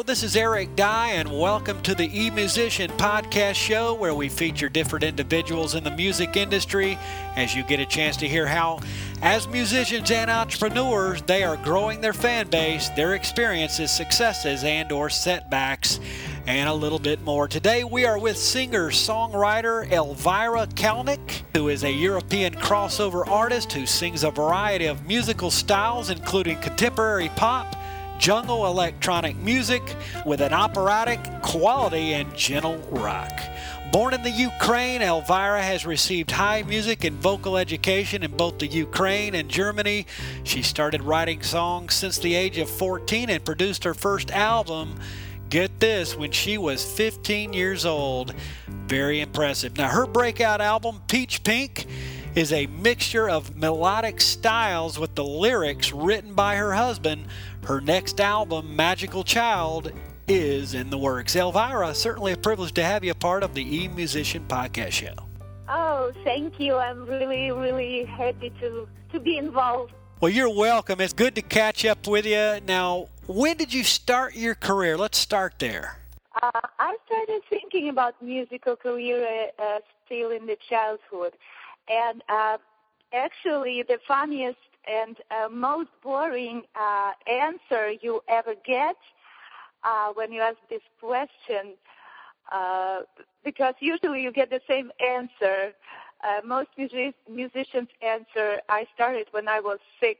this is Eric Dye, and welcome to the eMusician Podcast Show, where we feature different individuals in the music industry as you get a chance to hear how, as musicians and entrepreneurs, they are growing their fan base, their experiences, successes, and or setbacks, and a little bit more. Today we are with singer-songwriter Elvira Kalnick, who is a European crossover artist who sings a variety of musical styles, including contemporary pop, jungle electronic music with an operatic quality and gentle rock. Born in the Ukraine, Elvira has received high music and vocal education in both the Ukraine and Germany. She started writing songs since the age of 14 and produced her first album, get this, when she was 15 years old. Very impressive. Now, her breakout album, Peach Pink, is a mixture of melodic styles with the lyrics written by her husband. Her next album, Magical Child, is in the works. Elvira, certainly a privilege to have you a part of the eMusician Podcast Show. Oh, thank you. I'm really, really happy to be involved. Well, you're welcome. It's good to catch up with you. Now, when did you start your career? Let's start there. I started thinking about musical career still in the childhood. And actually, the funniest and most boring answer you ever get when you ask this question, because usually you get the same answer. Most musicians answer, I started when I was 6.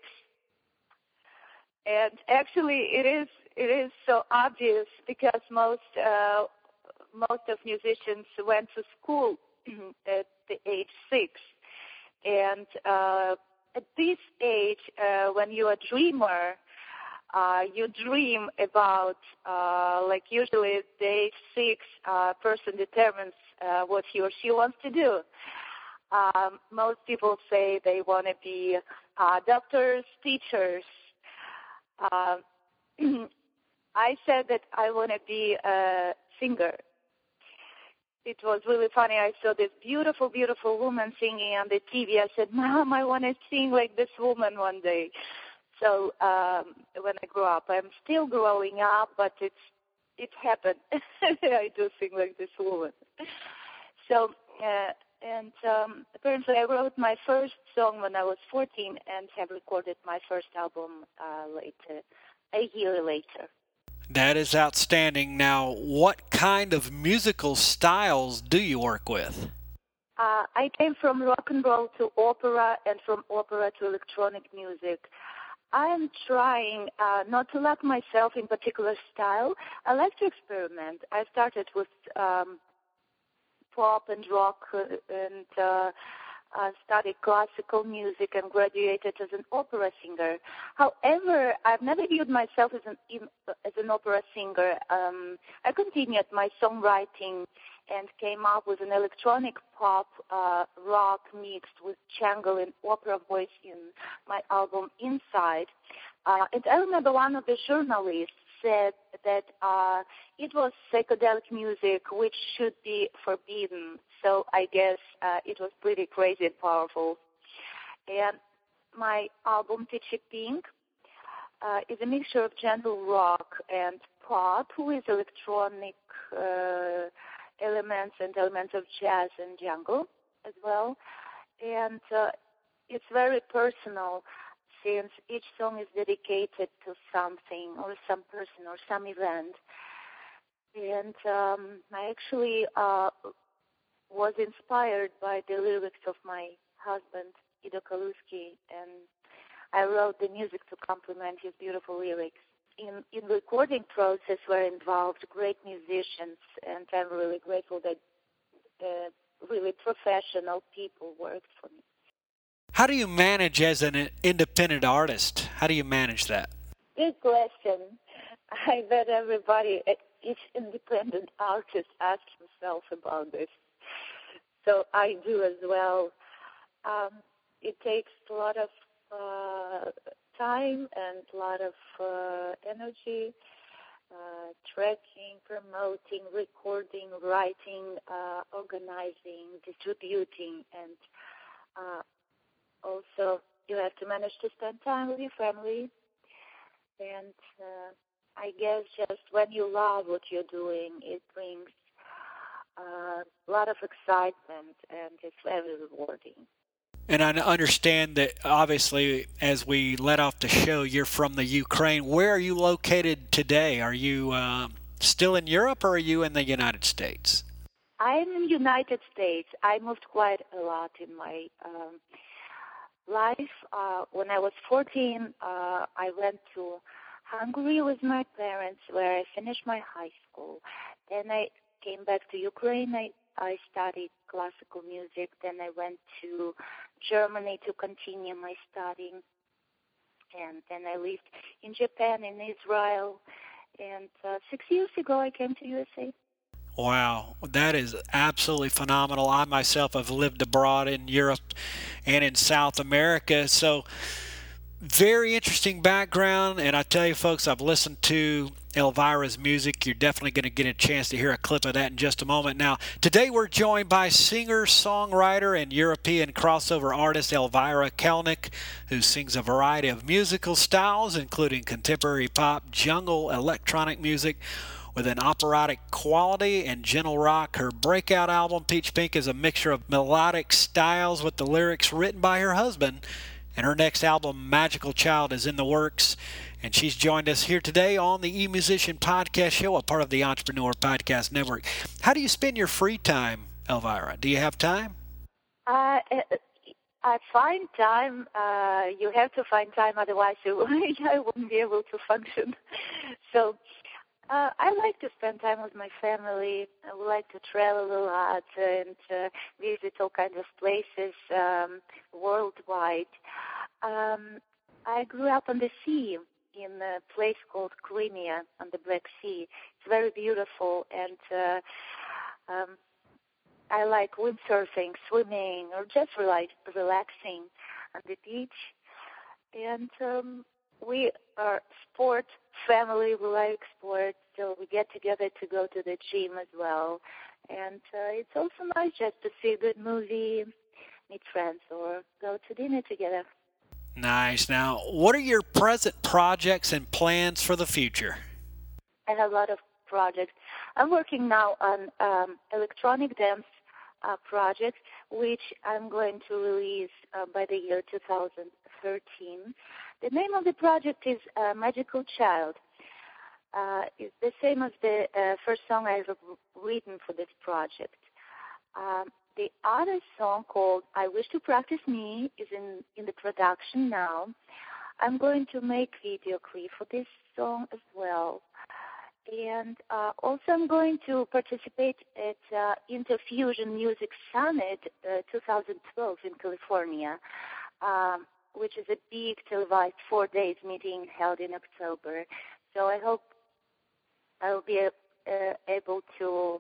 And actually, it is so obvious because most of musicians went to school at the age 6. And at this age, when you're a dreamer, you dream about, like usually at the age 6, person determines what he or she wants to do. Most people say they want to be doctors, teachers. I said that I want to be a singer. It was really funny. I saw this beautiful, beautiful woman singing on the TV. I said, Mom, I want to sing like this woman one day. So when I grew up, I'm still growing up, but it happened. I do sing like this woman. So, apparently I wrote my first song when I was 14 and have recorded my first album a year later. That is outstanding. Now, what kind of musical styles do you work with? I came from rock and roll to opera and from opera to electronic music. I am trying not to lock myself in particular style. I like to experiment. I started with pop and rock and studied classical music and graduated as an opera singer. However, I've never viewed myself as an opera singer. I continued my songwriting and came up with an electronic pop rock mixed with jungle and opera voice in my album Inside. And I remember one of the journalists said that it was psychedelic music which should be forbidden. So I guess it was pretty crazy and powerful. And my album, Peachy Pink, is a mixture of gentle rock and pop with electronic elements and elements of jazz and jungle as well. And it's very personal, since each song is dedicated to something or some person or some event. And I actually was inspired by the lyrics of my husband, Ido Kaluski, and I wrote the music to complement his beautiful lyrics. In the recording process were involved great musicians, and I'm really grateful that really professional people worked for me. How do you manage as an independent artist? How do you manage that? Good question. I bet everybody, each independent artist asks himself about this. So I do as well. It takes a lot of time and a lot of energy, tracking, promoting, recording, writing, organizing, distributing, and also you have to manage to spend time with your family and I guess just when you love what you're doing, it brings a lot of excitement, and it's very rewarding. And I understand that obviously, as we let off the show, you're from the Ukraine. Where are you located today? Are you still in Europe, or are you in the United States? I'm in the United States. I moved quite a lot in my life. When I was 14, I went to Hungary with my parents, where I finished my high school. Then I came back to Ukraine. I studied classical music. Then I went to Germany to continue my studying. And then I lived in Japan, in Israel. And 6 years ago, I came to USA. Wow, that is absolutely phenomenal. I myself have lived abroad in Europe and in South America, so very interesting background. And I tell you, folks, I've listened to Elvira's music. You're definitely going to get a chance to hear a clip of that in just a moment. Now, today we're joined by singer, songwriter, and European crossover artist Elvira Kelnick, who sings a variety of musical styles, including contemporary pop, jungle, electronic music, with an operatic quality and gentle rock. Her breakout album, Peach Pink, is a mixture of melodic styles with the lyrics written by her husband. And her next album, Magical Child, is in the works. And she's joined us here today on the eMusician Podcast Show, a part of the Entrepreneur Podcast Network. How do you spend your free time, Elvira? Do you have time? I find time. You have to find time, otherwise I wouldn't be able to function. So I like to spend time with my family. I would like to travel a lot and visit all kinds of places worldwide. I grew up on the sea in a place called Crimea on the Black Sea. It's very beautiful, and I like windsurfing, swimming, or just relaxing on the beach. And we are sport family. We like sports, so we get together to go to the gym as well. And it's also nice just to see a good movie, meet friends, or go to dinner together. Nice. Now, what are your present projects and plans for the future? I have a lot of projects. I'm working now on electronic dance project, which I'm going to release by the year 2013. The name of the project is Magical Child. It's the same as the first song I've written for this project. The other song, called I Wish to Practice Me, is in the production now. I'm going to make video clip for this song as well. And also I'm going to participate at Interfusion Music Summit 2012 in California, which is a big televised 4 days meeting held in October. So I hope I'll be able to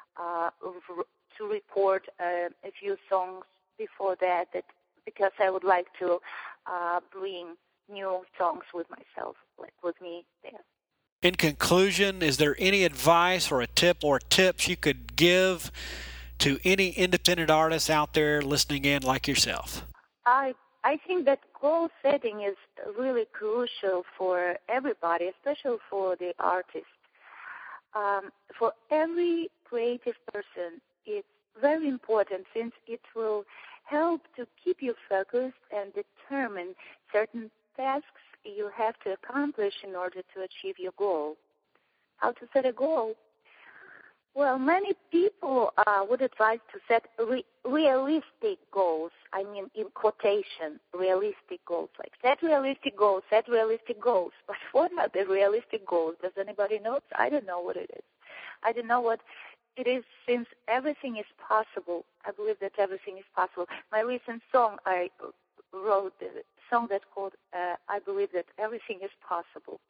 report a few songs before that, because I would like to bring new songs with myself, like with me there. In conclusion, is there any advice or a tip or tips you could give to any independent artists out there listening in like yourself? I think that goal setting is really crucial for everybody, especially for the artist. For every creative person, it's very important, since it will help to keep you focused and determine certain tasks you have to accomplish in order to achieve your goal. How to set a goal? Well, many people would advise to set realistic goals. I mean, in quotation, realistic goals. Like, set realistic goals. But what are the realistic goals? Does anybody know? I don't know what it is. I don't know what it is, since everything is possible. I believe that everything is possible. My recent song, I wrote a song that's called I Believe That Everything is Possible.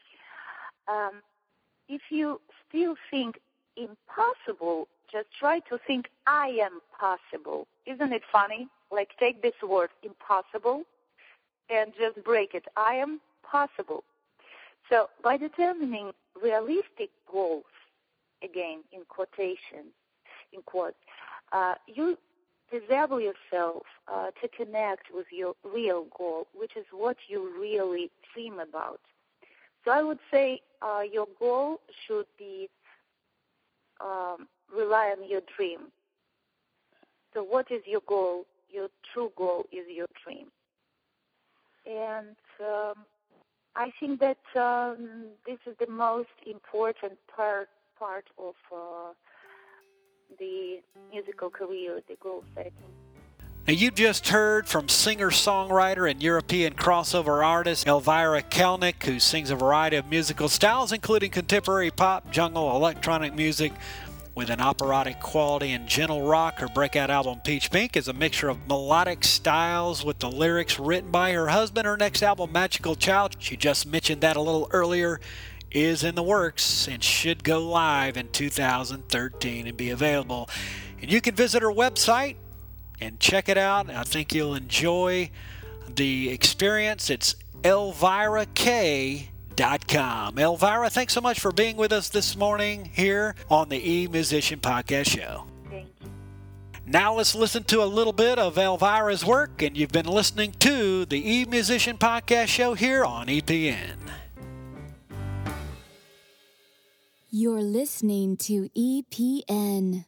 If you still think impossible, just try to think I am possible. Isn't it funny? Like, take this word impossible and just break it. I am possible. So by determining realistic goals, again in quotation, in quotes, you disable yourself to connect with your real goal, which is what you really dream about. So I would say your goal should be rely on your dream. So what is your goal? Your true goal is your dream. And I think that this is the most important part of the musical career, the goal setting. Now, you just heard from singer-songwriter and European crossover artist Elvira Kelnick, who sings a variety of musical styles, including contemporary pop, jungle, electronic music, with an operatic quality and gentle rock. Her breakout album, Peach Pink, is a mixture of melodic styles with the lyrics written by her husband. Her next album, Magical Child, she just mentioned that a little earlier, is in the works and should go live in 2013 and be available. And you can visit her website and check it out. I think you'll enjoy the experience. It's ElviraK.com. Elvira, thanks so much for being with us this morning here on the E-Musician Podcast Show. Thank you. Now let's listen to a little bit of Elvira's work, and you've been listening to the E-Musician Podcast Show here on EPN. You're listening to EPN.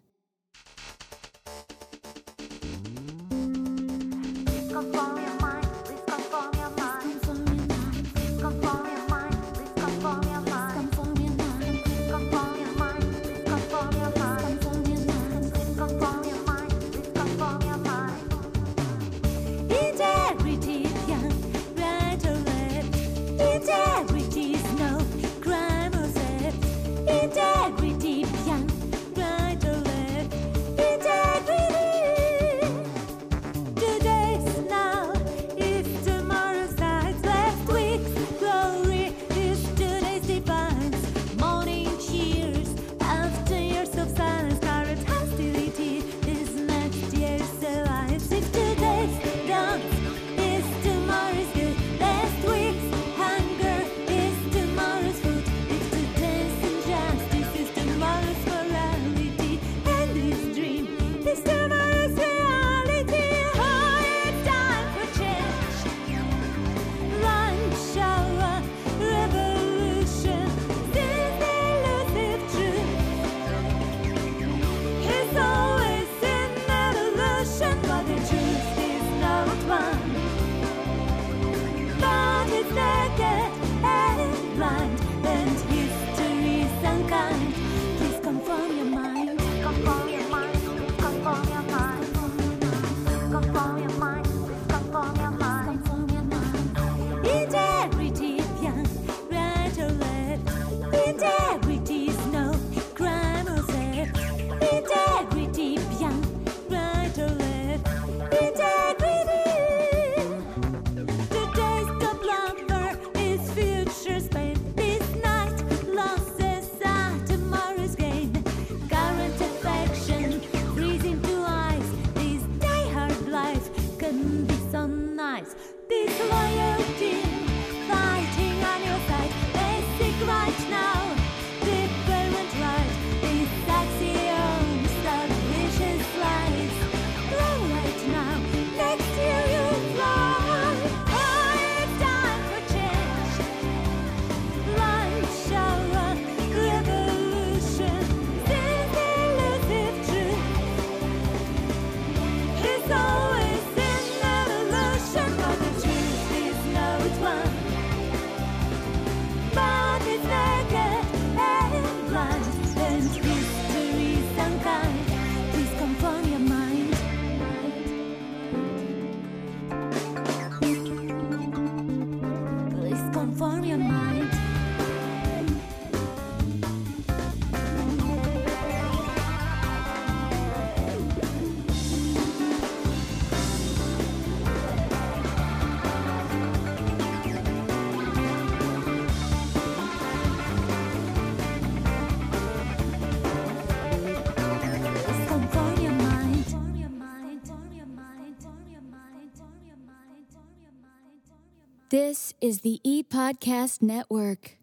This is the ePodcast Network.